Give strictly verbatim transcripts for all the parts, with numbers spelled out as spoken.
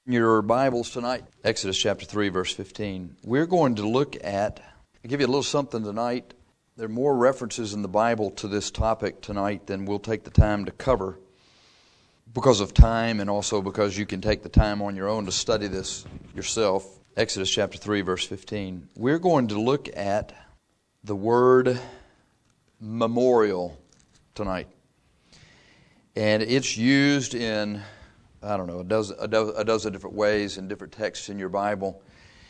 Your Bibles tonight, Exodus chapter three, verse fifteen. We're going to look at, I'll give you a little something tonight. There are more references in the Bible to this topic tonight than we'll take the time to cover because of time and also because you can take the time on your own to study this yourself. Exodus chapter three, verse fifteen. We're going to look at the word memorial tonight. And it's used in I don't know, a dozen, a dozen, a dozen different ways in different texts in your Bible.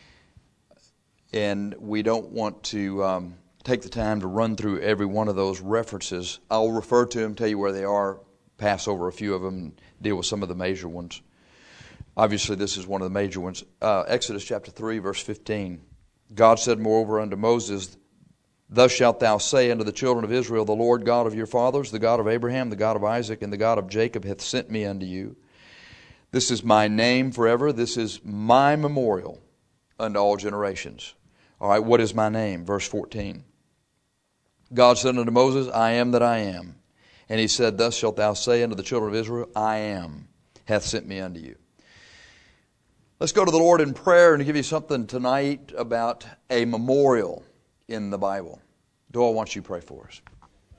And we don't want to um, take the time to run through every one of those references. I'll refer to them, tell you where they are, pass over a few of them, and deal with some of the major ones. Obviously, this is one of the major ones. Uh, Exodus chapter three, verse fifteen. God said moreover unto Moses, Thus shalt thou say unto the children of Israel, The Lord God of your fathers, the God of Abraham, the God of Isaac, and the God of Jacob hath sent me unto you. This is my name forever. This is my memorial unto all generations. All right, what is my name? Verse fourteen. God said unto Moses, I am that I am. And he said, Thus shalt thou say unto the children of Israel, I am, hath sent me unto you. Let's go to the Lord in prayer and give you something tonight about a memorial in the Bible. Doyle, why don't you pray for us?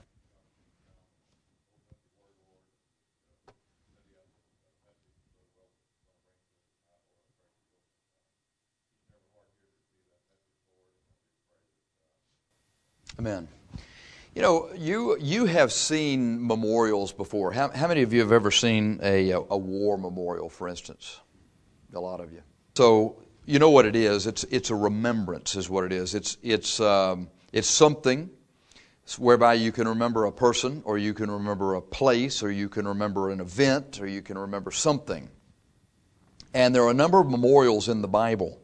Amen. You know, you you have seen memorials before. How, how many of you have ever seen a, a war memorial, for instance? A lot of you. So you know what it is. It's it's a remembrance, is what it is. It's it's um, it's something whereby you can remember a person, or you can remember a place, or you can remember an event, or you can remember something. And there are a number of memorials in the Bible.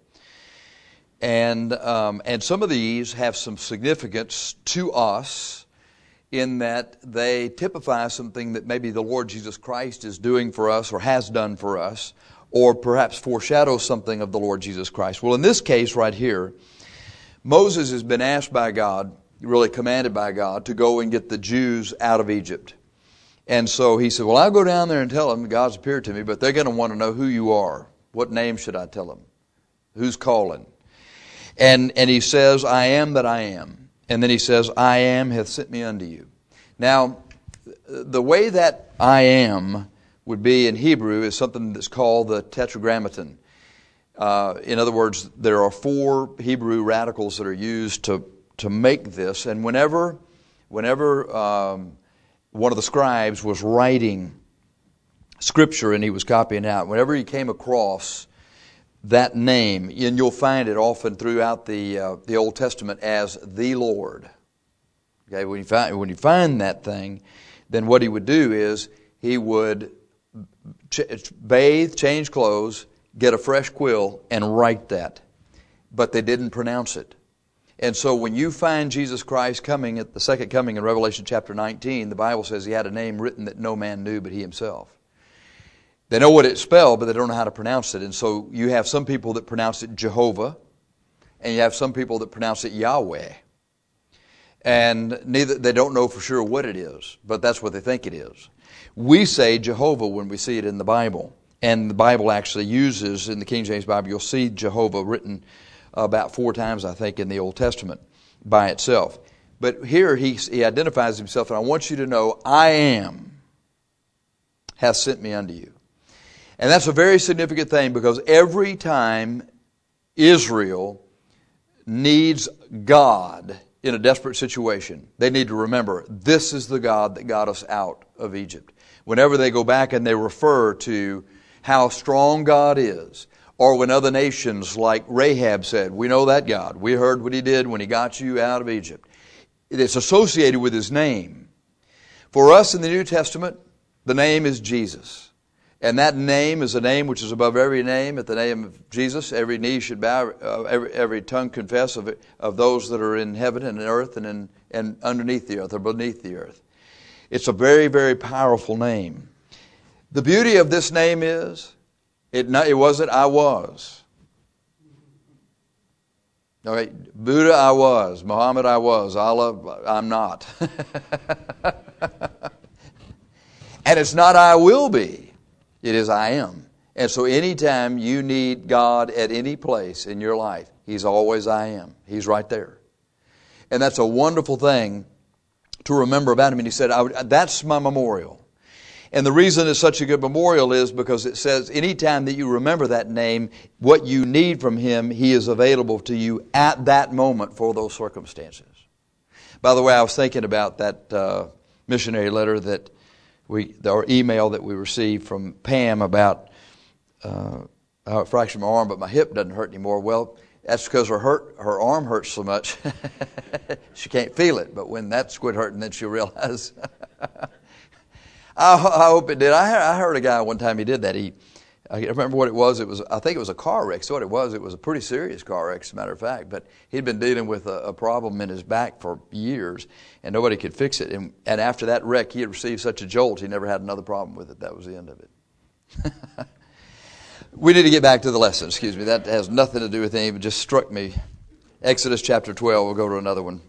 And um, and some of these have some significance to us in that they typify something that maybe the Lord Jesus Christ is doing for us or has done for us, or perhaps foreshadow something of the Lord Jesus Christ. Well, in this case right here, Moses has been asked by God, really commanded by God, to go and get the Jews out of Egypt. And so he said, well, I'll go down there and tell them God's appeared to me, but they're going to want to know who you are. What name should I tell them? Who's calling? And and he says, I am that I am. And then he says, I am hath sent me unto you. Now, the way that I am would be in Hebrew is something that's called the tetragrammaton. Uh, in other words, there are four Hebrew radicals that are used to, to make this. And whenever, whenever um, one of the scribes was writing Scripture and he was copying out, whenever he came across that name, and you'll find it often throughout the uh, the Old Testament as the Lord. Okay, when you find when you find that thing, then what he would do is he would ch- bathe, change clothes, get a fresh quill, and write that. But they didn't pronounce it. And so when you find Jesus Christ coming at the second coming in Revelation chapter nineteen, the Bible says he had a name written that no man knew but he himself. They know what it's spelled, but they don't know how to pronounce it. And so you have some people that pronounce it Jehovah, and you have some people that pronounce it Yahweh. And neither they don't know for sure what it is, but that's what they think it is. We say Jehovah when we see it in the Bible. And the Bible actually uses, in the King James Bible, you'll see Jehovah written about four times, I think, in the Old Testament by itself. But here he, he identifies himself, and I want you to know, I am hath sent me unto you. And that's a very significant thing because every time Israel needs God in a desperate situation, they need to remember this is the God that got us out of Egypt. Whenever they go back and they refer to how strong God is, or when other nations like Rahab said, we know that God, we heard what he did when he got you out of Egypt. It's associated with his name. For us in the New Testament, the name is Jesus. And that name is a name which is above every name. At the name of Jesus, every knee should bow, uh, every, every tongue confess of, it, of those that are in heaven and in earth and, in, and underneath the earth or beneath the earth. It's a very, very powerful name. The beauty of this name is, it, it wasn't I was. All right, Buddha I was, Muhammad I was, Allah I'm not. And it's not I will be. It is I am. And so anytime you need God at any place in your life, He's always I am. He's right there. And that's a wonderful thing to remember about Him. And He said, I would, that's my memorial. And the reason it's such a good memorial is because it says anytime that you remember that name, what you need from Him, He is available to you at that moment for those circumstances. By the way, I was thinking about that uh, missionary letter that we, or email that we received from Pam about uh, how it fractured my arm, but my hip doesn't hurt anymore. Well, that's because her hurt, her arm hurts so much, she can't feel it. But when that's quit hurting, then she'll realize. I, I hope it did. I heard, I heard a guy one time, he did that. He, I can't remember what it was. It was, I think it was a car wreck. So what it was, it was a pretty serious car wreck, as a matter of fact. But he'd been dealing with a, a problem in his back for years, and nobody could fix it. And, and after that wreck, he had received such a jolt, he never had another problem with it. That was the end of it. We need to get back to the lesson. Excuse me. That has nothing to do with anything. It just struck me. Exodus chapter twelve. We'll go to another one.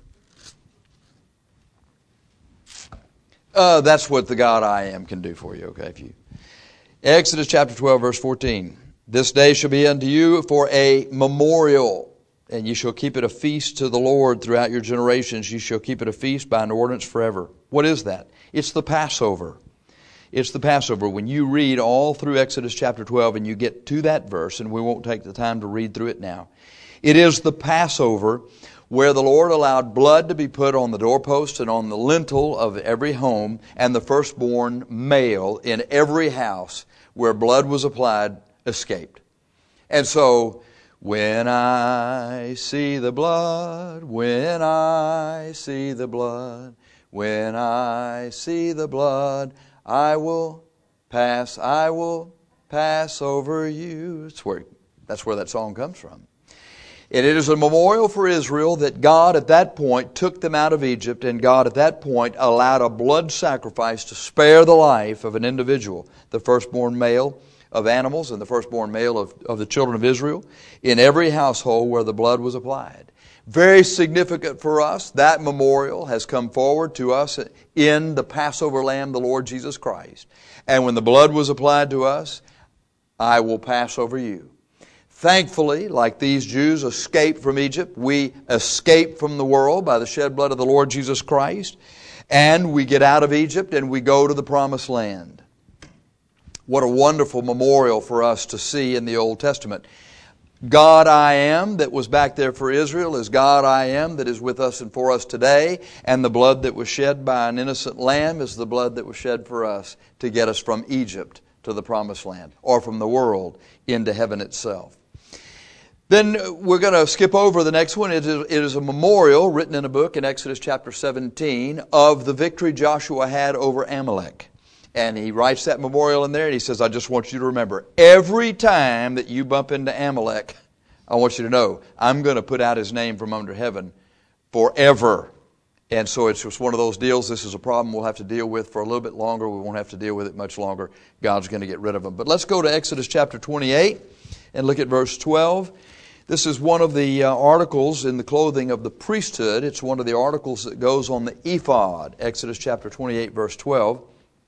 Uh, that's what the God I am can do for you. Okay, if you Exodus chapter twelve, verse fourteen. This day shall be unto you for a memorial, and ye shall keep it a feast to the Lord throughout your generations. Ye shall keep it a feast by an ordinance forever. What is that? It's the Passover. It's the Passover. When you read all through Exodus chapter twelve and you get to that verse, and we won't take the time to read through it now, it is the Passover where the Lord allowed blood to be put on the doorpost and on the lintel of every home, and the firstborn male in every house where blood was applied escaped. And so, when I see the blood, when I see the blood, when I see the blood, I will pass, I will pass over you. That's where, that's where that song comes from. And it is a memorial for Israel that God at that point took them out of Egypt, and God at that point allowed a blood sacrifice to spare the life of an individual, the firstborn male of animals and the firstborn male of, of the children of Israel, in every household where the blood was applied. Very significant for us. That memorial has come forward to us in the Passover Lamb, the Lord Jesus Christ. And when the blood was applied to us, I will pass over you. Thankfully, like these Jews escaped from Egypt, we escape from the world by the shed blood of the Lord Jesus Christ. And we get out of Egypt and we go to the Promised Land. What a wonderful memorial for us to see in the Old Testament. God I am that was back there for Israel is God I am that is with us and for us today. And the blood that was shed by an innocent lamb is the blood that was shed for us to get us from Egypt to the Promised Land, or from the world into heaven itself. Then we're going to skip over the next one. It is, it is a memorial written in a book in Exodus chapter seventeen of the victory Joshua had over Amalek. And he writes that memorial in there and he says, I just want you to remember, every time that you bump into Amalek, I want you to know, I'm going to put out his name from under heaven forever. And so it's just one of those deals. This is a problem we'll have to deal with for a little bit longer. We won't have to deal with it much longer. God's going to get rid of them. But let's go to Exodus chapter twenty-eight and look at verse twelve. This is one of the uh, articles in the clothing of the priesthood. It's one of the articles that goes on the ephod. Exodus chapter twenty-eight, verse twelve.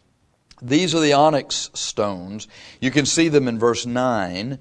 These are the onyx stones. You can see them in verse nine.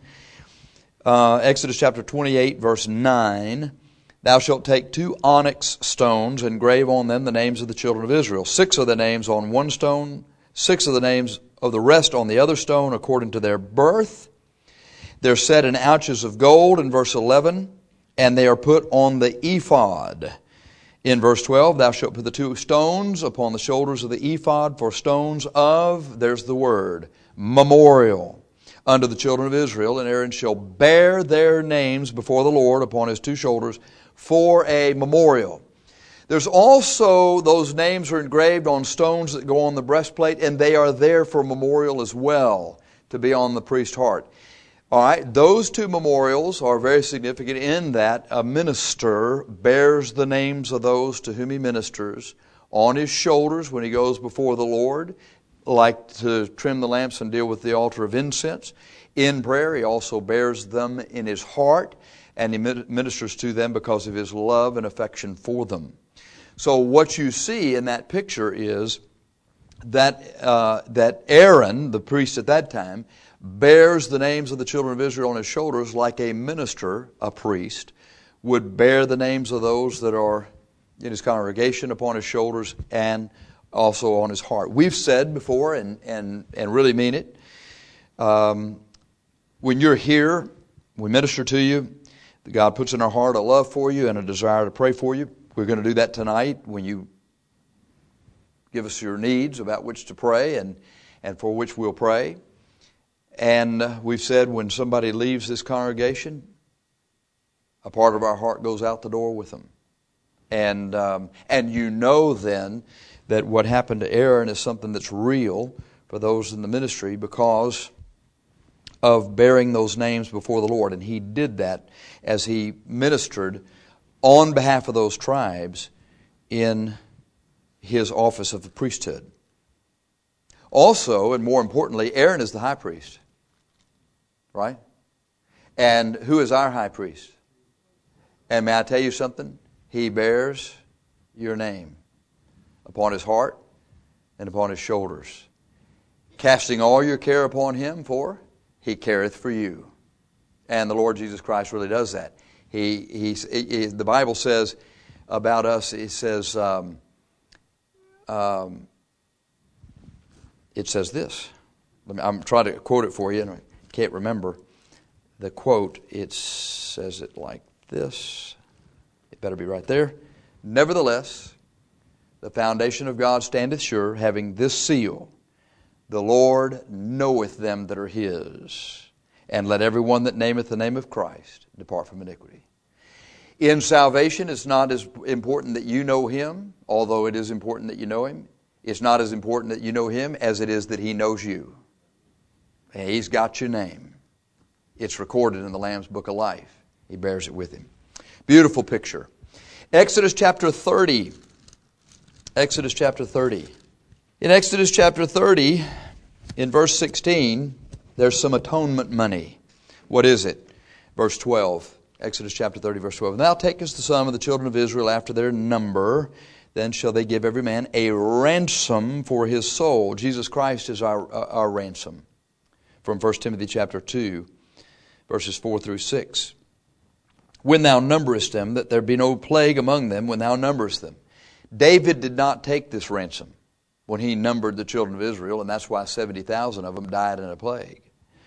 Uh, Exodus chapter twenty-eight, verse nine. Thou shalt take two onyx stones and grave on them the names of the children of Israel. Six of the names on one stone, six of the names of the rest on the other stone according to their birth. They're set in ouches of gold in verse eleven, and they are put on the ephod. In verse twelve, thou shalt put the two stones upon the shoulders of the ephod for stones of, there's the word, memorial unto the children of Israel, and Aaron shall bear their names before the Lord upon his two shoulders for a memorial. There's also, those names are engraved on stones that go on the breastplate, and they are there for memorial as well, to be on the priest's heart. All right, those two memorials are very significant in that a minister bears the names of those to whom he ministers on his shoulders when he goes before the Lord, like to trim the lamps and deal with the altar of incense. In prayer, he also bears them in his heart, and he ministers to them because of his love and affection for them. So what you see in that picture is that uh, that Aaron, the priest at that time, bears the names of the children of Israel on his shoulders like a minister, a priest, would bear the names of those that are in his congregation upon his shoulders and also on his heart. We've said before, and, and, and really mean it, um, when you're here, we minister to you, God puts in our heart a love for you and a desire to pray for you. We're going to do that tonight when you give us your needs about which to pray and, and for which we'll pray. And uh, we've said when somebody leaves this congregation, a part of our heart goes out the door with them. And um, and you know then that what happened to Aaron is something that's real for those in the ministry because of bearing those names before the Lord. And he did that as he ministered on behalf of those tribes in his office of the priesthood. Also, and more importantly, Aaron is the high priest. Right? And who is our high priest? And may I tell you something? He bears your name upon his heart and upon his shoulders. Casting all your care upon him, for he careth for you. And the Lord Jesus Christ really does that. He, he, he the Bible says about us, it says, um, um, it says this. I'm trying to quote it for you, and I can't remember the quote. It says it like this. It better be right there. Nevertheless, the foundation of God standeth sure, having this seal: the Lord knoweth them that are His. And let every one that nameth the name of Christ depart from iniquity. In salvation, it's not as important that you know Him, although it is important that you know Him. It's not as important that you know Him as it is that He knows you. And He's got your name. It's recorded in the Lamb's Book of Life. He bears it with Him. Beautiful picture. Exodus chapter thirty. Exodus chapter thirty. In Exodus chapter thirty, in verse sixteen, there's some atonement money. What is it? Verse twelve. Exodus chapter thirty, verse twelve. And thou takest the sum of the children of Israel after their number, then shall they give every man a ransom for his soul. Jesus Christ is our, our ransom. From First Timothy chapter two, verses four through six. When thou numberest them, that there be no plague among them when thou numberest them. David did not take this ransom when he numbered the children of Israel, and that's why seventy thousand of them died in a plague.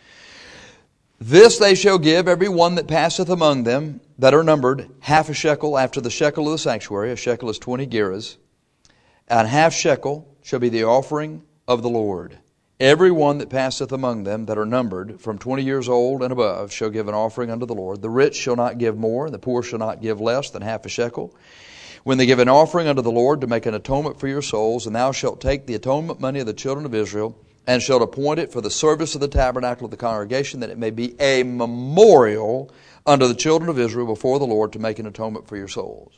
This they shall give every one that passeth among them that are numbered half a shekel after the shekel of the sanctuary. A shekel is twenty gerahs. And half shekel shall be the offering of the Lord. Every one that passeth among them that are numbered from twenty years old and above shall give an offering unto the Lord. The rich shall not give more, and the poor shall not give less than half a shekel. When they give an offering unto the Lord to make an atonement for your souls, and thou shalt take the atonement money of the children of Israel, and shalt appoint it for the service of the tabernacle of the congregation, that it may be a memorial unto the children of Israel before the Lord to make an atonement for your souls.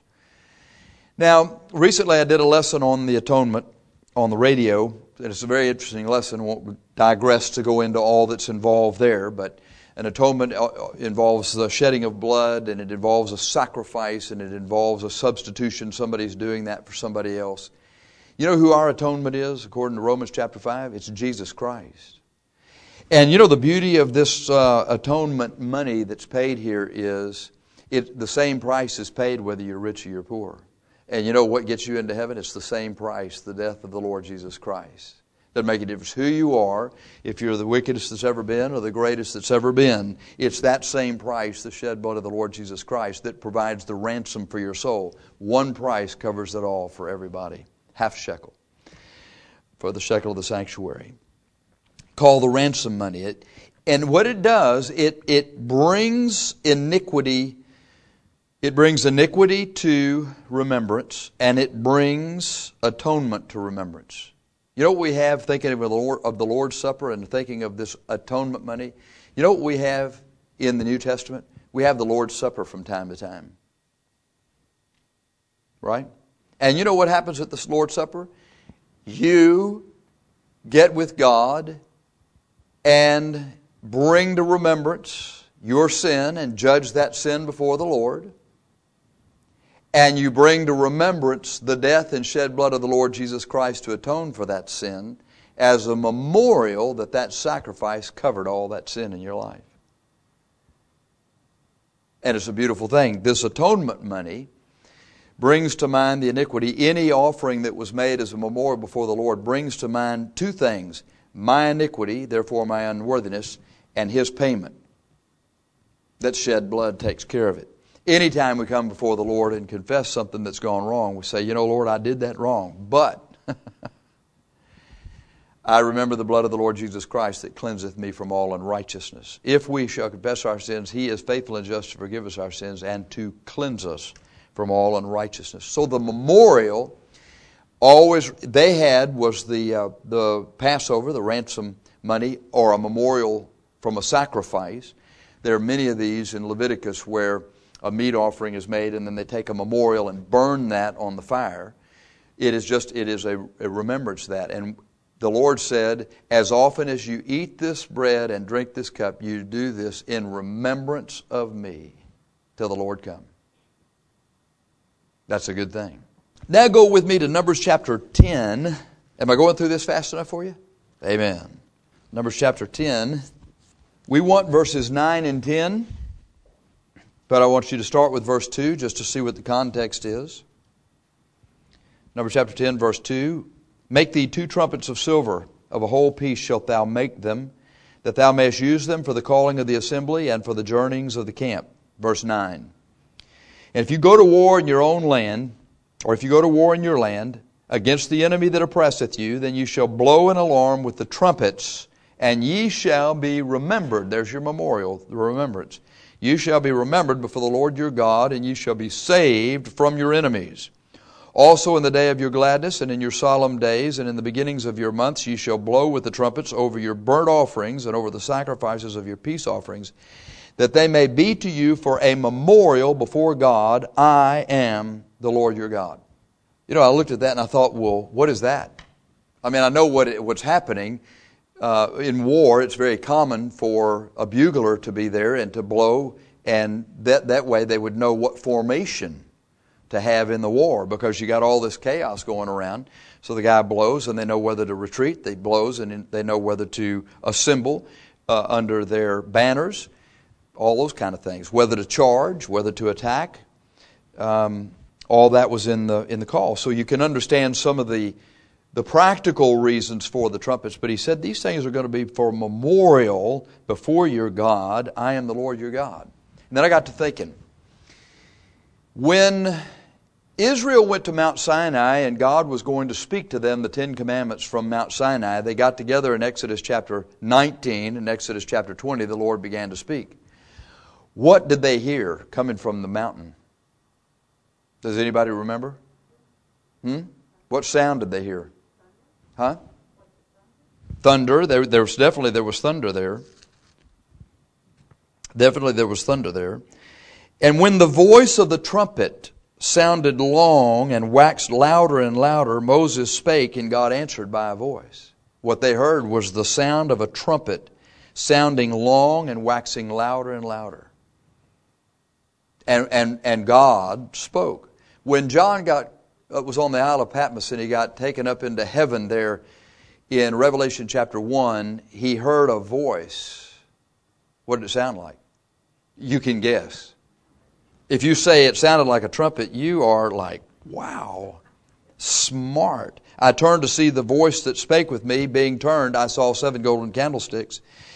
Now, recently I did a lesson on the atonement on the radio. And it's a very interesting lesson. I won't digress to go into all that's involved there, but an atonement involves the shedding of blood, and it involves a sacrifice, and it involves a substitution. Somebody's doing that for somebody else. You know who our atonement is, according to Romans chapter five? It's Jesus Christ. And you know the beauty of this uh, atonement money that's paid here is it the same price is paid whether you're rich or you're poor. And you know what gets you into heaven? It's the same price, the death of the Lord Jesus Christ. Doesn't make a difference who you are, if you're the wickedest that's ever been or the greatest that's ever been. It's that same price, the shed blood of the Lord Jesus Christ, that provides the ransom for your soul. One price covers it all for everybody. Half shekel for the shekel of the sanctuary. Called the ransom money. It, and what it does, it, it brings iniquity It brings iniquity to remembrance, and it brings atonement to remembrance. You know what we have thinking of the, Lord, of the Lord's Supper and thinking of this atonement money? You know what we have in the New Testament? We have the Lord's Supper from time to time. Right? And you know what happens at the Lord's Supper? You get with God and bring to remembrance your sin and judge that sin before the Lord. And you bring to remembrance the death and shed blood of the Lord Jesus Christ to atone for that sin. as a memorial that that sacrifice covered all that sin in your life. And it's a beautiful thing. This atonement money brings to mind the iniquity. Any offering that was made as a memorial before the Lord brings to mind two things: my iniquity, therefore my unworthiness, and His payment. That shed blood takes care of it. Anytime we come before the Lord and confess something that's gone wrong, we say, you know, Lord, I did that wrong, but I remember the blood of the Lord Jesus Christ that cleanseth me from all unrighteousness. If we shall confess our sins, He is faithful and just to forgive us our sins and to cleanse us from all unrighteousness. So the memorial always they had was the uh, the Passover, the ransom money, or a memorial from a sacrifice. There are many of these in Leviticus where a meat offering is made and then they take a memorial and burn that on the fire. It is just, it is a, a remembrance of that. And the Lord said, as often as you eat this bread and drink this cup, you do this in remembrance of me till the Lord come. That's a good thing. Now go with me to Numbers chapter ten. Am I going through this fast enough for you? Amen. Numbers chapter ten. We want verses nine and ten, but I want you to start with verse two just to see what the context is. Numbers chapter ten, verse two. Make thee two trumpets of silver, of a whole piece shalt thou make them, that thou mayest use them for the calling of the assembly and for the journeyings of the camp. Verse nine. And if you go to war in your own land, or if you go to war in your land, against the enemy that oppresseth you, then you shall blow an alarm with the trumpets, and ye shall be remembered. There's your memorial, the remembrance. You shall be remembered before the Lord your God, and you shall be saved from your enemies. Also in the day of your gladness, and in your solemn days, and in the beginnings of your months, ye shall blow with the trumpets over your burnt offerings, and over the sacrifices of your peace offerings, that they may be to you for a memorial before God. I am the Lord your God. You know, I looked at that and I thought, well, what is that? I mean, I know what it, what's happening. Uh, in war, it's very common for a bugler to be there and to blow, and that, that way they would know what formation to have in the war, because you got all this chaos going around. So the guy blows and they know whether to retreat. They blows and they know whether to assemble uh, under their banners, all those kind of things. Whether to charge, whether to attack. Um, all that was in the in the call. So you can understand some of the the practical reasons for the trumpets, but he said these things are going to be for memorial before your God. I am the Lord your God. And then I got to thinking, when Israel went to Mount Sinai and God was going to speak to them the Ten Commandments from Mount Sinai, they got together in Exodus chapter nineteen and Exodus chapter twenty, the Lord began to speak. What did they hear coming from the mountain? Does anybody remember? Hmm? What sound did they hear? Huh? Thunder. There, there was definitely there was thunder there. Definitely there was thunder there. And when the voice of the trumpet sounded long and waxed louder and louder, Moses spake, and God answered by a voice. What they heard was the sound of a trumpet sounding long and waxing louder and louder. And and and God spoke. When John got was on the Isle of Patmos and he got taken up into heaven there in Revelation chapter one, he heard a voice. What did it sound like? You can guess. If you say it sounded like a trumpet, you are like, wow, smart. I turned to see the voice that spake with me. Being turned, I saw seven golden candlesticks.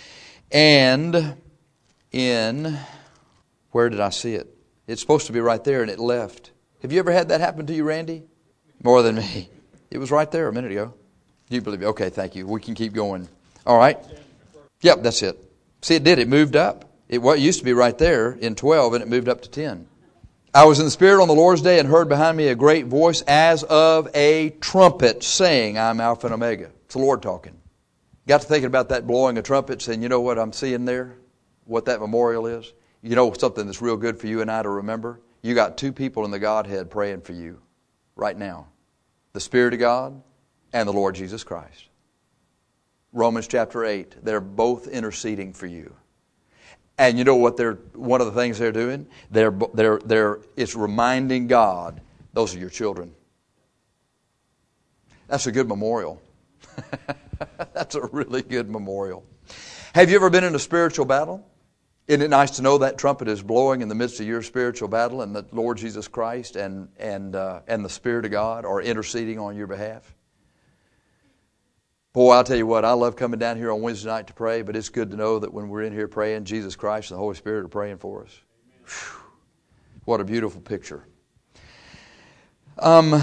And in, where did I see it? It's supposed to be right there and it left. Have you ever had that happen to you, Randy? More than me. It was right there a minute ago. Do you believe it? Okay, thank you. We can keep going. All right. Yep, that's it. See, it did. It moved up. It what used to be right there in twelve, and it moved up to ten. I was in the Spirit on the Lord's day and heard behind me a great voice as of a trumpet saying, I'm Alpha and Omega. It's the Lord talking. Got to thinking about that blowing of trumpets, and you know what I'm seeing there? What that memorial is? You know something that's real good for you and I to remember? You got two people in the Godhead praying for you right now. The Spirit of God and the Lord Jesus Christ. Romans chapter eight, they're both interceding for you. And you know what they're, one of the things they're doing? They're, they're, they're, it's reminding God, those are your children. That's a good memorial. That's a really good memorial. Have you ever been in a spiritual battle? Isn't it nice to know that trumpet is blowing in the midst of your spiritual battle and that Lord Jesus Christ and, and, uh, and the Spirit of God are interceding on your behalf? Boy, I'll tell you what, I love coming down here on Wednesday night to pray, but it's good to know that when we're in here praying, Jesus Christ and the Holy Spirit are praying for us. Whew. What a beautiful picture. Um,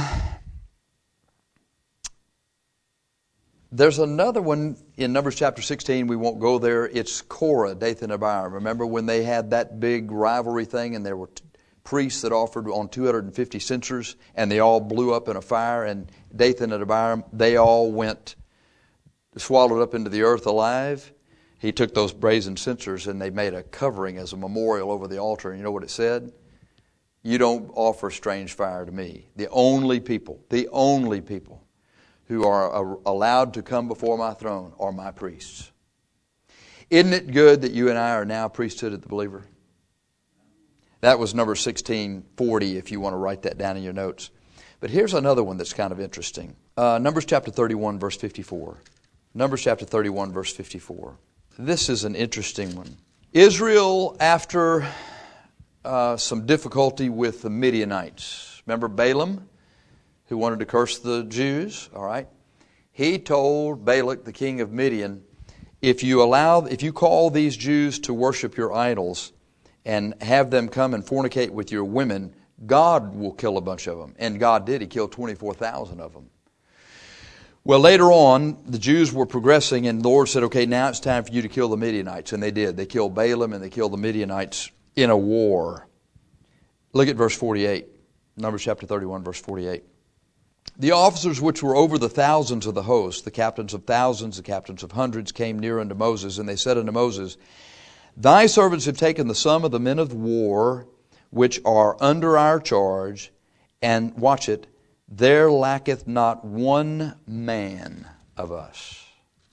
there's another one in Numbers chapter sixteen. We won't go there. It's Korah, Dathan, and Abiram. Remember when they had that big rivalry thing and there were t- priests that offered on two hundred fifty censers and they all blew up in a fire, and Dathan and Abiram, they all went swallowed up into the earth alive. He took those brazen censers and they made a covering as a memorial over the altar. And you know what it said? You don't offer strange fire to me. The only people, the only people who are allowed to come before my throne are my priests. Isn't it good that you and I are now priesthood of the believer? That was number sixteen forty if you want to write that down in your notes. But here's another one that's kind of interesting. Uh, Numbers chapter thirty-one, verse fifty-four. Numbers chapter thirty-one, verse fifty-four. This is an interesting one. Israel, after uh, some difficulty with the Midianites. Remember Balaam, who wanted to curse the Jews? All right. He told Balak, the king of Midian, if you allow, if you call these Jews to worship your idols and have them come and fornicate with your women, God will kill a bunch of them. And God did. He killed twenty-four thousand of them. Well, later on, the Jews were progressing, and the Lord said, okay, now it's time for you to kill the Midianites. And they did. They killed Balaam, and they killed the Midianites in a war. Look at verse forty-eight. Numbers chapter thirty-one, verse forty-eight. The officers which were over the thousands of the host, the captains of thousands, the captains of hundreds, came near unto Moses, and they said unto Moses, Thy servants have taken the sum of the men of war, which are under our charge, and, watch it, there lacketh not one man of us.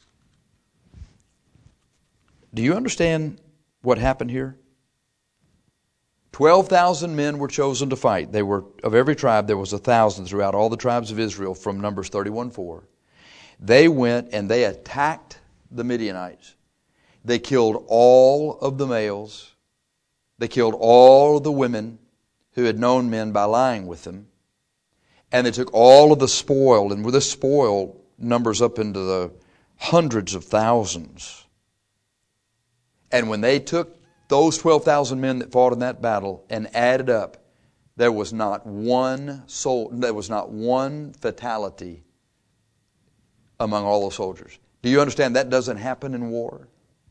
Do you understand what happened here? Twelve thousand men were chosen to fight. They were, of every tribe, there was a thousand throughout all the tribes of Israel from Numbers thirty-one four. They went and they attacked the Midianites. They killed all of the males. They killed all of the women who had known men by lying with them. And they took all of the spoil, and with this spoil numbers up into the hundreds of thousands. And when they took those twelve thousand men that fought in that battle and added up, there was not one soul, there was not one fatality among all the soldiers. Do you understand that doesn't happen in war?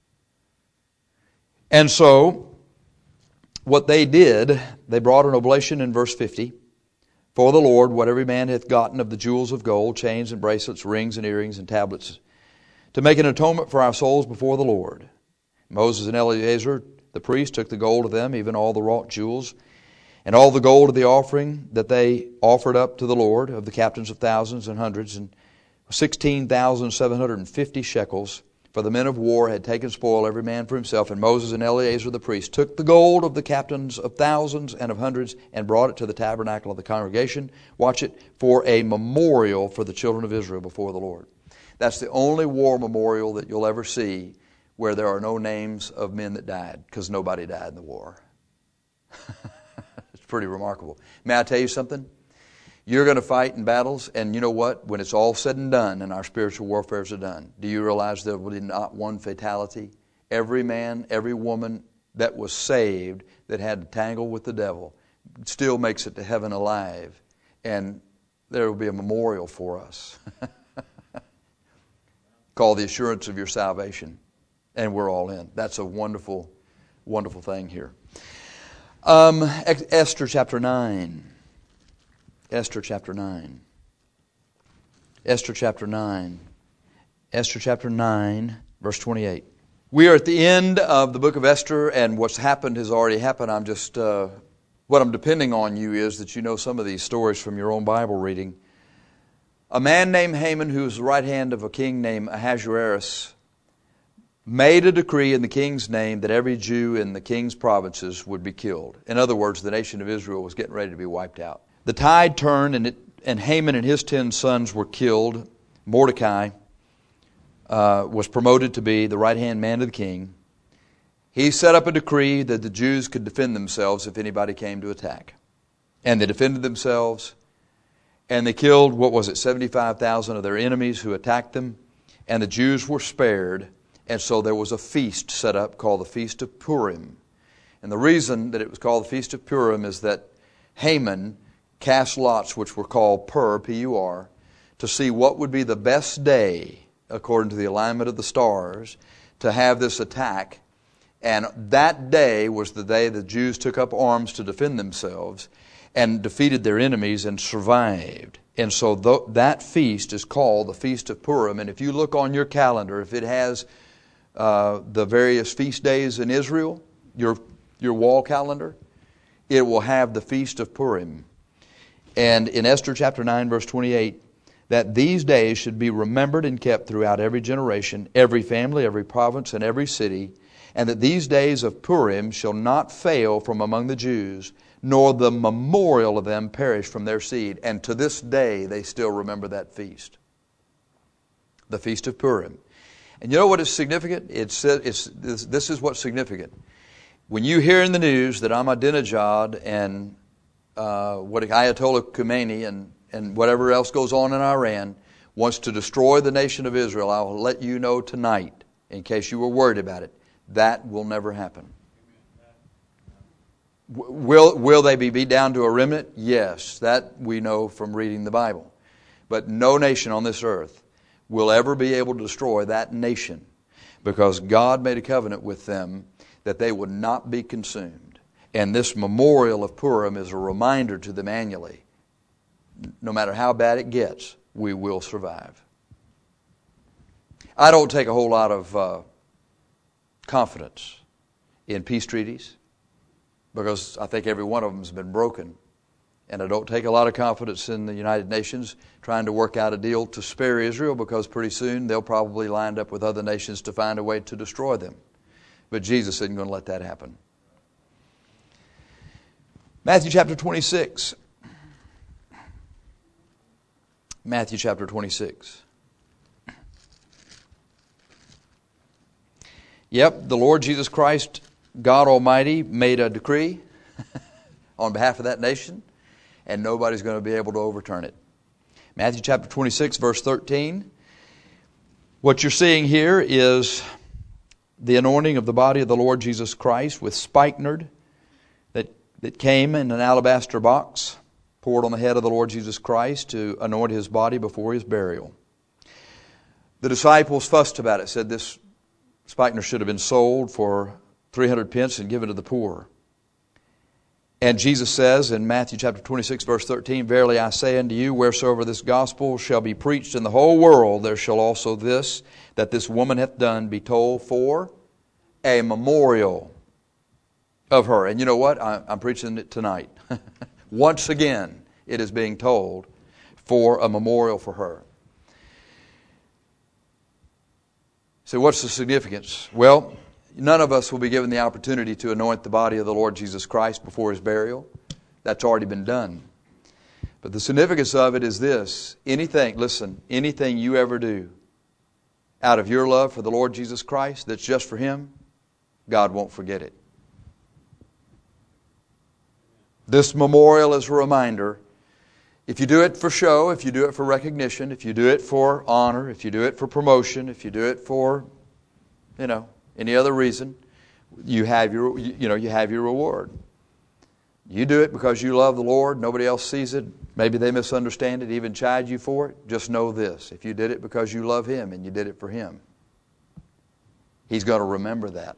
And so, what they did, they brought an oblation in verse fifty. For the Lord, what every man hath gotten of the jewels of gold, chains and bracelets, rings and earrings and tablets, to make an atonement for our souls before the Lord. Moses and Eleazar, the priest, took the gold of them, even all the wrought jewels, and all the gold of the offering that they offered up to the Lord, of the captains of thousands and hundreds, and sixteen thousand seven hundred and fifty shekels. For the men of war had taken spoil, every man for himself. And Moses and Eleazar the priest took the gold of the captains of thousands and of hundreds and brought it to the tabernacle of the congregation. Watch it, for a memorial for the children of Israel before the Lord. That's the only war memorial that you'll ever see where there are no names of men that died, because nobody died in the war. It's pretty remarkable. May I tell you something? You're going to fight in battles, and you know what? When it's all said and done and our spiritual warfares are done, do you realize there will be not one fatality? Every man, every woman that was saved that had to tangle with the devil still makes it to heaven alive, and there will be a memorial for us called the assurance of your salvation, and we're all in. That's a wonderful, wonderful thing here. Um, Esther chapter nine. Esther chapter nine. Esther chapter nine. Esther chapter nine, verse twenty-eight. We are at the end of the book of Esther, and what's happened has already happened. I'm just, uh, what I'm depending on you is that you know some of these stories from your own Bible reading. A man named Haman, who was the right hand of a king named Ahasuerus, made a decree in the king's name that every Jew in the king's provinces would be killed. In other words, the nation of Israel was getting ready to be wiped out. The tide turned, and, it, and Haman and his ten sons were killed. Mordecai uh, was promoted to be the right-hand man of the king, he set up a decree that the Jews could defend themselves if anybody came to attack. And they defended themselves, and they killed, what was it, seventy-five thousand of their enemies who attacked them, and the Jews were spared, and so there was a feast set up called the Feast of Purim. And the reason that it was called the Feast of Purim is that Haman cast lots, which were called Pur, P U R, to see what would be the best day, according to the alignment of the stars, to have this attack. And that day was the day the Jews took up arms to defend themselves and defeated their enemies and survived. And so th- that feast is called the Feast of Purim. And if you look on your calendar, if it has uh, the various feast days in Israel, your your wall calendar, it will have the Feast of Purim. And in Esther chapter nine, verse twenty-eight, that these days should be remembered and kept throughout every generation, every family, every province, and every city, and that these days of Purim shall not fail from among the Jews, nor the memorial of them perish from their seed. And to this day, they still remember that feast. The Feast of Purim. And you know what is significant? It's, it's, this, this is what's significant. When you hear in the news that Ahmadinejad and uh, what Ayatollah Khomeini and, and whatever else goes on in Iran wants to destroy the nation of Israel, I will let you know tonight, in case you were worried about it, that will never happen. Will, will they be beat down to a remnant? Yes, that we know from reading the Bible. But no nation on this earth will ever be able to destroy that nation, because God made a covenant with them that they would not be consumed. And this memorial of Purim is a reminder to them annually. No matter how bad it gets, we will survive. I don't take a whole lot of uh, confidence in peace treaties, because I think every one of them has been broken. And I don't take a lot of confidence in the United Nations trying to work out a deal to spare Israel, because pretty soon they'll probably line up with other nations to find a way to destroy them. But Jesus isn't going to let that happen. Matthew chapter twenty-six. Matthew chapter twenty-six. Yep, the Lord Jesus Christ, God Almighty, made a decree on behalf of that nation, and nobody's going to be able to overturn it. Matthew chapter twenty-six, verse thirteen. What you're seeing here is the anointing of the body of the Lord Jesus Christ with spikenard that, that came in an alabaster box, poured on the head of the Lord Jesus Christ to anoint His body before His burial. The disciples fussed about it, said this spikenard should have been sold for three hundred pence and given to the poor. And Jesus says in Matthew chapter twenty-six, verse thirteen, "Verily I say unto you, wheresoever this gospel shall be preached in the whole world, there shall also this, that this woman hath done, be told for a memorial of her." And you know what? I, I'm preaching it tonight. Once again, it is being told for a memorial for her. So what's the significance? Well, none of us will be given the opportunity to anoint the body of the Lord Jesus Christ before His burial. That's already been done. But the significance of it is this. Anything, listen, anything you ever do out of your love for the Lord Jesus Christ that's just for Him, God won't forget it. This memorial is a reminder. If you do it for show, if you do it for recognition, if you do it for honor, if you do it for promotion, if you do it for, you know, any other reason, you have your, you know, you have your reward. You do it because you love the Lord. Nobody else sees it. Maybe they misunderstand it, even chide you for it. Just know this. If you did it because you love Him and you did it for Him, He's going to remember that.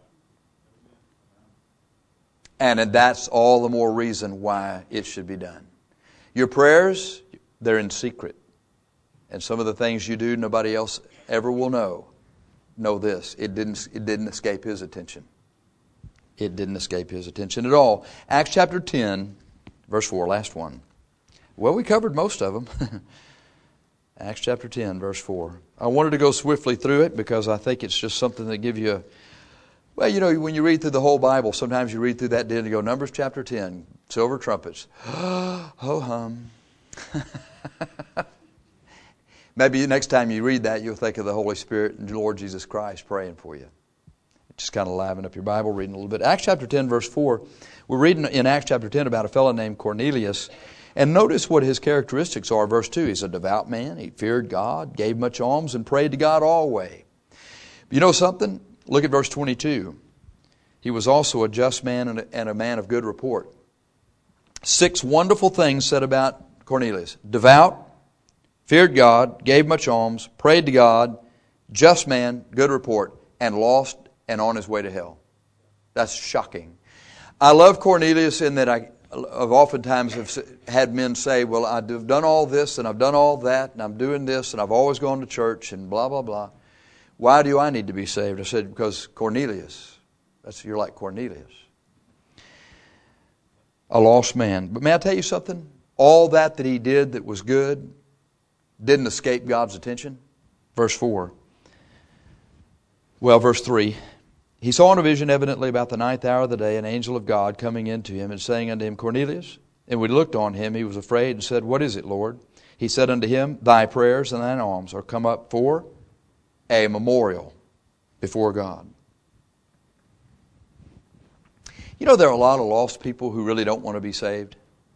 And that's all the more reason why it should be done. Your prayers, they're in secret. And some of the things you do, nobody else ever will know. Know this, it didn't, it didn't escape His attention. It didn't escape His attention at all. Acts chapter ten, verse four, last one. Well, we covered most of them. Acts chapter ten, verse four. I wanted to go swiftly through it because I think it's just something that gives you a, well, you know, when you read through the whole Bible, sometimes you read through that day and you go, Numbers chapter ten, silver trumpets. Ho hum. Maybe next time you read that, you'll think of the Holy Spirit and the Lord Jesus Christ praying for you. Just kind of liven up your Bible, reading a little bit. Acts chapter ten, verse four. We're reading in Acts chapter ten about a fellow named Cornelius. And notice what his characteristics are. Verse two, he's a devout man. He feared God, gave much alms, and prayed to God always. You know something? Look at verse twenty-two. He was also a just man and a, and a man of good report. Six wonderful things said about Cornelius. Devout, feared God, gave much alms, prayed to God, just man, good report, and lost and on his way to hell. That's shocking. I love Cornelius in that I I've oftentimes have had men say, well, I've done all this and I've done all that and I'm doing this and I've always gone to church and blah, blah, blah. Why do I need to be saved? I said, because Cornelius. That's, you're like Cornelius. A lost man. But may I tell you something? All that that he did that was good didn't escape God's attention. Verse four. Well, verse three. He saw in a vision evidently about the ninth hour of the day an angel of God coming into him and saying unto him, Cornelius. And when he looked on him, he was afraid and said, What is it, Lord? He said unto him, Thy prayers and thine alms are come up for a memorial before God. You know, there are a lot of lost people who really don't want to be saved.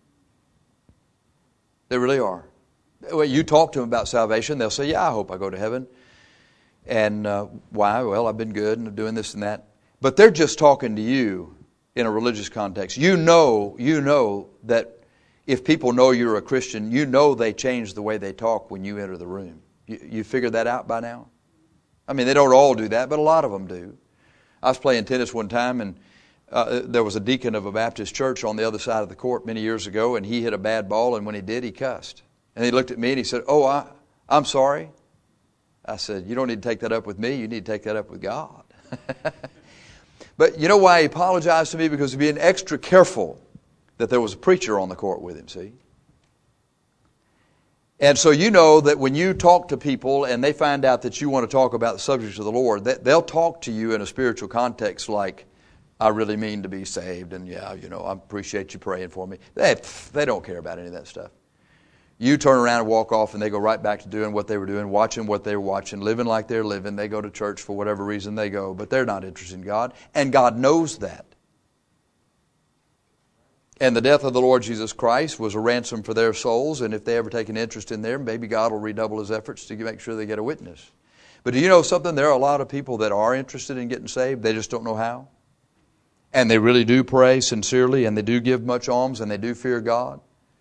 They really are. Well, you talk to them about salvation, they'll say, yeah, I hope I go to heaven. And uh, why? Well, I've been good and I'm doing this and that. But they're just talking to you in a religious context. You know, you know that if people know you're a Christian, you know they change the way they talk when you enter the room. You, you figured that out by now? I mean, they don't all do that, but a lot of them do. I was playing tennis one time, and uh, there was a deacon of a Baptist church on the other side of the court many years ago, and he hit a bad ball, and when he did, he cussed. And he looked at me and he said, oh, I, I'm sorry. I said, you don't need to take that up with me. You need to take that up with God. But you know why he apologized to me? Because he was being extra careful that there was a preacher on the court with him, see? And so you know that when you talk to people and they find out that you want to talk about the subjects of the Lord, they'll talk to you in a spiritual context like, I really mean to be saved, and yeah, you know, I appreciate you praying for me. They, they don't care about any of that stuff. You turn around and walk off and they go right back to doing what they were doing, watching what they were watching, living like they're living. They go to church for whatever reason they go, but they're not interested in God. And God knows that. And the death of the Lord Jesus Christ was a ransom for their souls, and if they ever take an interest in there, maybe God will redouble His efforts to make sure they get a witness. But do you know something? There are a lot of people that are interested in getting saved. They just don't know how. And they really do pray sincerely, and they do give much alms, and they do fear God.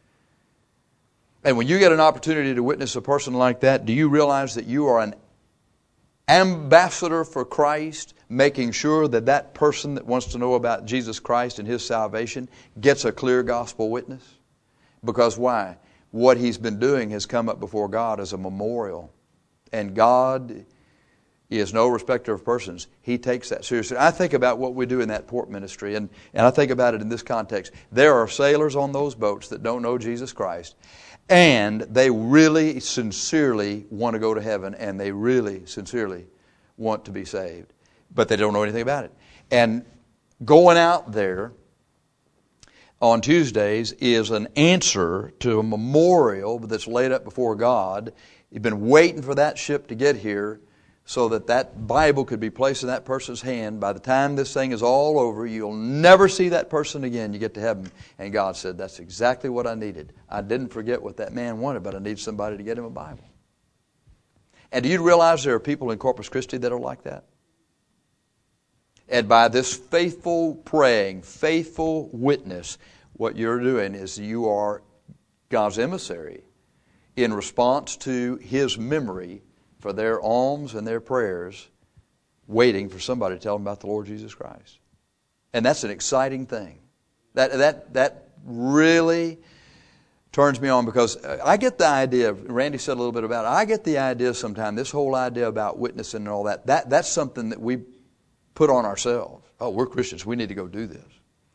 And when you get an opportunity to witness a person like that, do you realize that you are an ambassador for Christ, making sure that that person that wants to know about Jesus Christ and His salvation gets a clear gospel witness? Because why? What he's been doing has come up before God as a memorial. And God is no respecter of persons. He takes that seriously. I think about what we do in that port ministry, and, and I think about it in this context. There are sailors on those boats that don't know Jesus Christ. And they really sincerely want to go to heaven, and they really sincerely want to be saved. But they don't know anything about it. And going out there on Tuesdays is an answer to a memorial that's laid up before God. You've been waiting for that ship to get here so that that Bible could be placed in that person's hand. By the time this thing is all over, you'll never see that person again. You get to heaven. And God said, that's exactly what I needed. I didn't forget what that man wanted, but I need somebody to get him a Bible. And do you realize there are people in Corpus Christi that are like that? And by this faithful praying, faithful witness, what you're doing is you are God's emissary in response to His memory for their alms and their prayers, waiting for somebody to tell them about the Lord Jesus Christ. And that's an exciting thing. That that that really turns me on, because I get the idea, Randy said a little bit about it, I get the idea sometimes, this whole idea about witnessing and all that, that that's something that we put on ourselves. Oh, we're Christians, we need to go do this.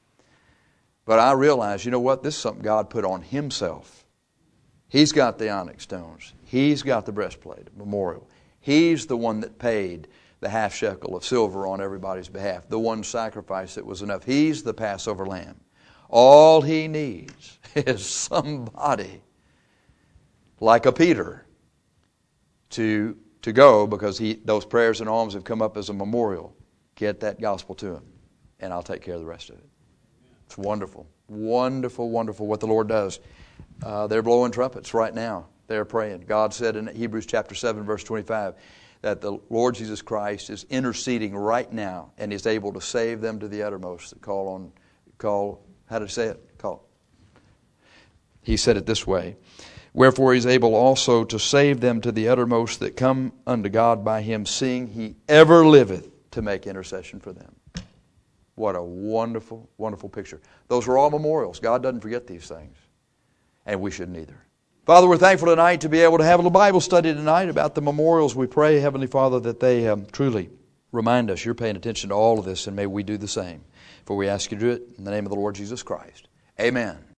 But I realize, you know what, this is something God put on Himself. He's got the onyx stones. He's got the breastplate, memorial. He's the one that paid the half shekel of silver on everybody's behalf, the one sacrifice that was enough. He's the Passover lamb. All He needs is somebody like a Peter to to go because he those prayers and alms have come up as a memorial. Get that gospel to him, and I'll take care of the rest of it. It's wonderful, wonderful, wonderful what the Lord does. Uh, they're blowing trumpets right now. They're praying. God said in Hebrews chapter seven, verse twenty-five, that the Lord Jesus Christ is interceding right now and is able to save them to the uttermost that call on, call, how to say it? Call. He said it this way, wherefore he is able also to save them to the uttermost that come unto God by him, seeing he ever liveth to make intercession for them. What a wonderful, wonderful picture. Those are all memorials. God doesn't forget these things, and we shouldn't either. Father, we're thankful tonight to be able to have a little Bible study tonight about the memorials. We pray, Heavenly Father, that they um, truly remind us you're paying attention to all of this, and may we do the same. For we ask you to do it in the name of the Lord Jesus Christ. Amen.